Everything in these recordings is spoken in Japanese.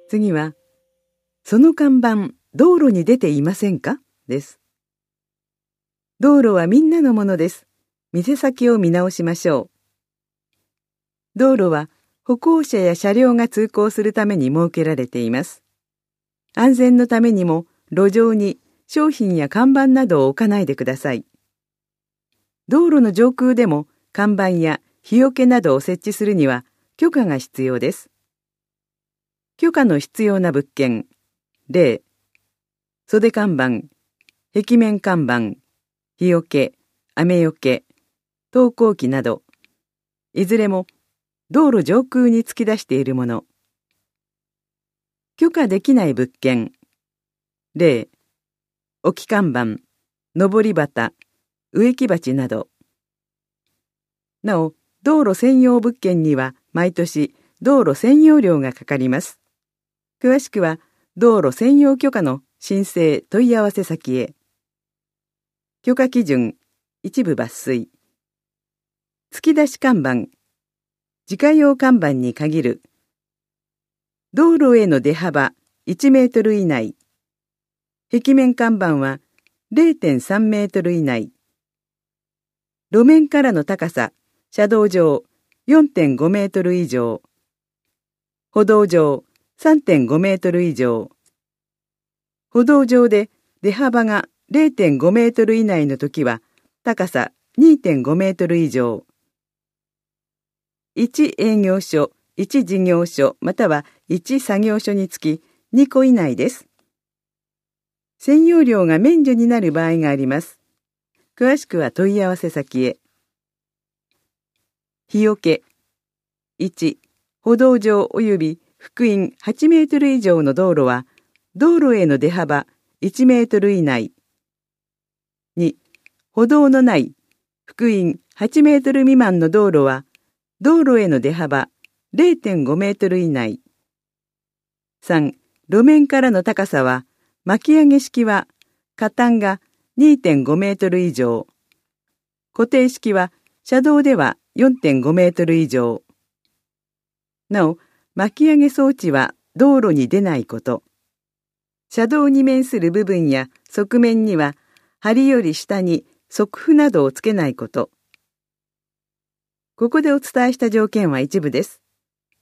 次は、その看板、道路に出ていませんかです。道路はみんなのものです。店先を見直しましょう。道路は歩行者や車両が通行するために設けられています。安全のためにも路上に商品や看板などを置かないでください。道路の上空でも看板や日よけなどを設置するには許可が必要です。許可の必要な物件、例、袖看板、壁面看板、日よけ、雨よけ、投光器など、いずれも道路上空に突き出しているもの。許可できない物件、例、置き看板、上り旗、植木鉢など。なお、道路専用物件には毎年道路占用料がかかります。詳しくは道路専用許可の申請問い合わせ先へ。許可基準、一部抜粋。突き出し看板、自家用看板に限る。道路への出幅1メートル以内。壁面看板は 0.3 メートル以内。路面からの高さ、車道上 4.5 メートル以上。歩道上 3.5 メートル以上。歩道上で出幅が 0.5 メートル以内のときは、高さ 2.5 メートル以上。1営業所、1事業所、または1作業所につき2個以内です。占用料が免除になる場合があります。詳しくは問い合わせ先へ。日よけ。1、歩道上及び幅員8メートル以上の道路は、道路への出幅1メートル以内。2、歩道のない幅員8メートル未満の道路は、道路への出幅 0.5 メートル以内。3、路面からの高さは、巻き上げ式は、下端が 2.5 メートル以上。固定式は、車道では 4.5 メートル以上。なお、巻き上げ装置は道路に出ないこと。車道に面する部分や側面には、梁より下に側布などをつけないこと。ここでお伝えした条件は一部です。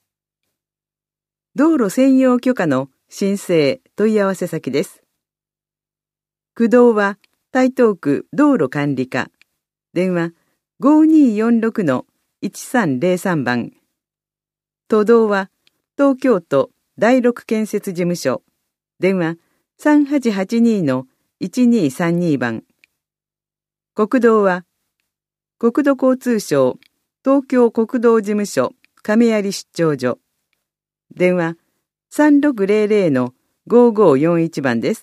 道路専用許可の申請問い合わせ先です。区道は台東区道路管理課。電話5246-1303番。都道は東京都第六建設事務所。電話3882-1232番。国道は国土交通省東京国道事務所亀有出張所。電話3600-5541番です。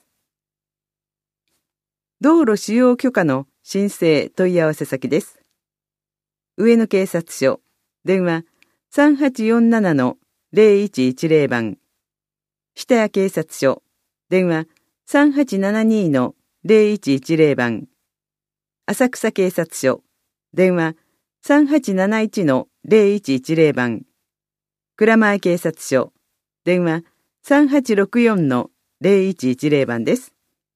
道路使用許可の申請問い合わせ先です。上野警察署。電話3847-0110番。下谷警察署。電話3872-0110番。浅草警察署。電話3871-0110番。蔵前警察署。電話3864-0110番です。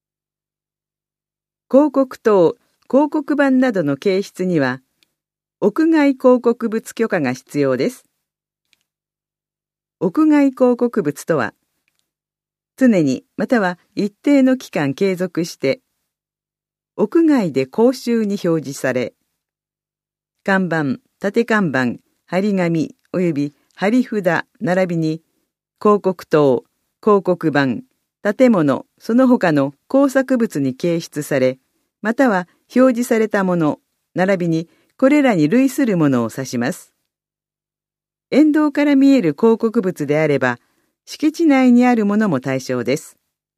広告塔、広告板などの掲出には、屋外広告物許可が必要です。屋外広告物とは、常にまたは一定の期間継続して、屋外で公衆に表示され、看板、立看板、張り紙及び張り札並びに広告塔、広告板、建物、その他の工作物に掲出され、または表示されたもの、並びにこれらに類するものを指します。沿道から見える広告物であれば、敷地内にあるものも対象です。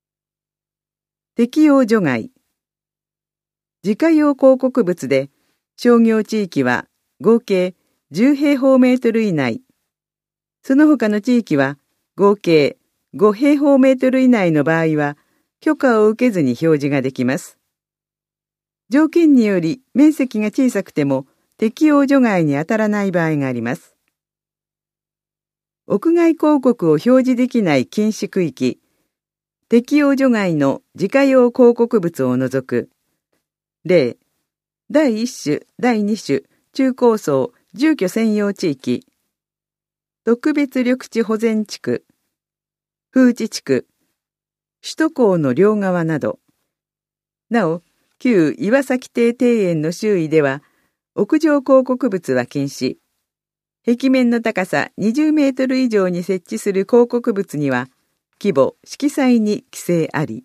適用除外。自家用広告物で、商業地域は合計10平方メートル以内、その他の地域は合計5平方メートル以内の場合は、許可を受けずに表示ができます。条件により面積が小さくても適用除外に当たらない場合があります。 屋外広告を表示できない禁止区域、適用除外の自家用広告物を除く。例、第1種、第2種、中高層、住居専用地域、特別緑地保全地区、風致地区、首都高の両側など。なお、旧岩崎邸庭園の周囲では、屋上広告物は禁止。壁面の高さ20メートル以上に設置する広告物には、規模、色彩に規制あり。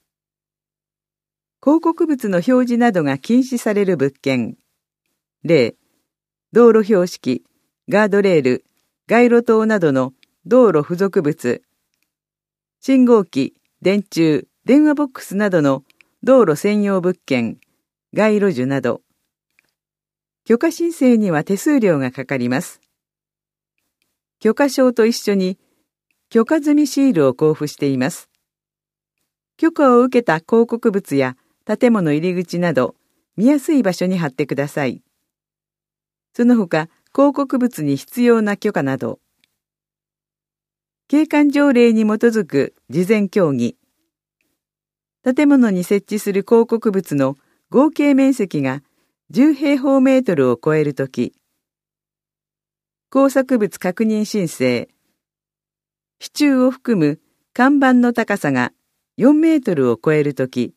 広告物の表示などが禁止される物件。例、道路標識、ガードレール、街路灯などの道路付属物。信号機、電柱、電話ボックスなどの道路専用物件、街路樹など。許可申請には手数料がかかります。許可証と一緒に許可済みシールを交付しています。許可を受けた広告物や建物入り口など見やすい場所に貼ってください。その他、広告物に必要な許可など。景観条例に基づく事前協議。建物に設置する広告物の合計面積が10平方メートルを超えるとき、工作物確認申請、支柱を含む看板の高さが4メートルを超えるとき、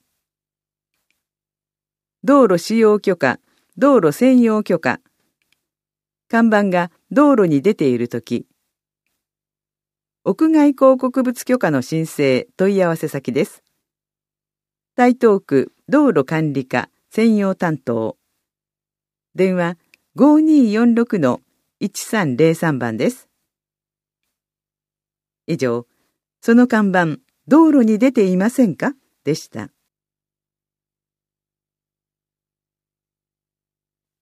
道路使用許可、道路専用許可、看板が道路に出ているとき、屋外広告物許可の申請問い合わせ先です。台東区道路管理課専用担当。電話5246-1303番です。以上、その看板、道路に出ていませんかでした。